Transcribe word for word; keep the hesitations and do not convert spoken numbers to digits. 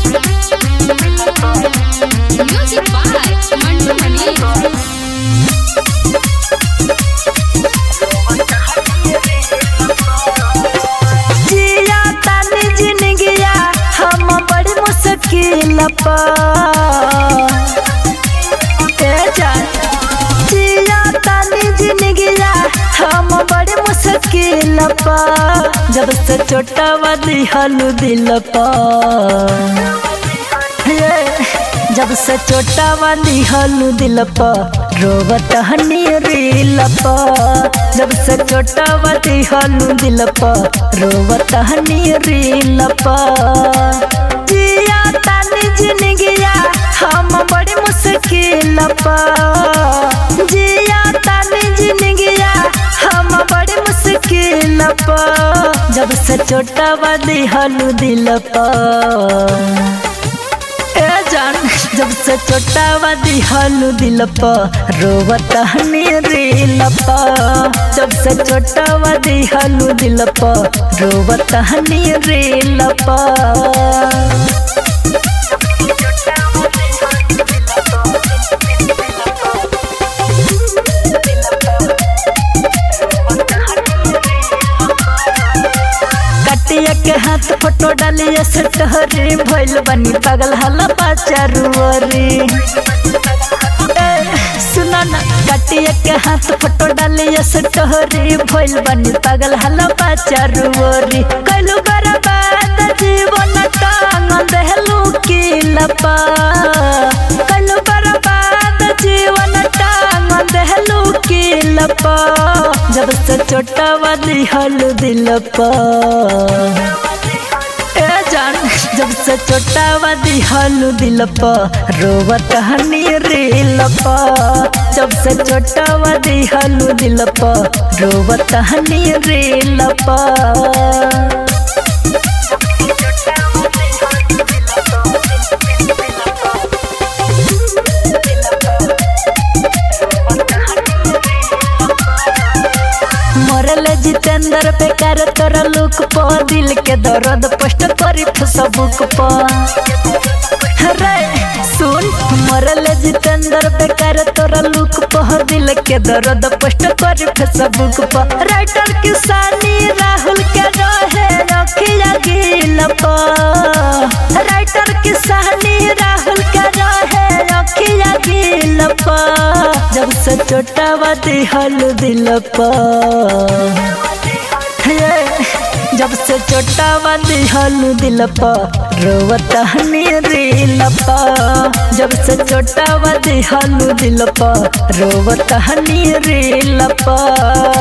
Music by Mantu Mani. जिया तानी जिंदगिया हम बड़ी मुश्किल जिया तानी जिंदगिया हम बड़ी मुश्किल जब से छोटा वाली हलू दिल जब से छोटा वाली हलू दिल रोवत हनी रील जब से छोटा वाली हलू दिल रोवत हनी रील जिया तानी जिंदगिया हम बड़ी मुश्किल जिया तानी जिंदगिया हम बड़ी मुश्किल जब से छोटा वाली हलू दिल जब से छोटा वादी हलू दिल रोवत हनी रील जब से छोटा वादी हलू दिल रोवत हनी रील कटिया के हाथ फोटो डालिए सटहरी भइल बनी पागल हला पाचारुवरी सुना ना कटिया के हाथ फोटो डालिए सटहरी भइल बनी पागल हला पाचारुवरी कइलू बर्बाद जीवन टांग देहलू की लपा कइलू बर्बाद जीवन टांग देहलू की लपा जब से छोटा वाली हलू दिल जब से छोटा वादी हलू दिल रोवत हनी रील जब से छोटा वादी हलू दिल रोवत हनी रील मरल जितेंद्र पे कर तोरा लुक पो दिल के दर्द पोस्ट करी फेसबुक पो रे सुन मरल जितेंद्र पे कर तोरा लुक पो दिल के दर्द पोस्ट करी फेसबुक पो राइटर किसानी राहुल के रहे रखिया गिल पो राइटर किसानी राहुल के रहे रखिया गिल पो जब से छोटा वादी हलू दिल जब से छोटा वादी हलू दिल रोवत हनी रील जब से छोटा वादी हलू दिल रोवत हनी रील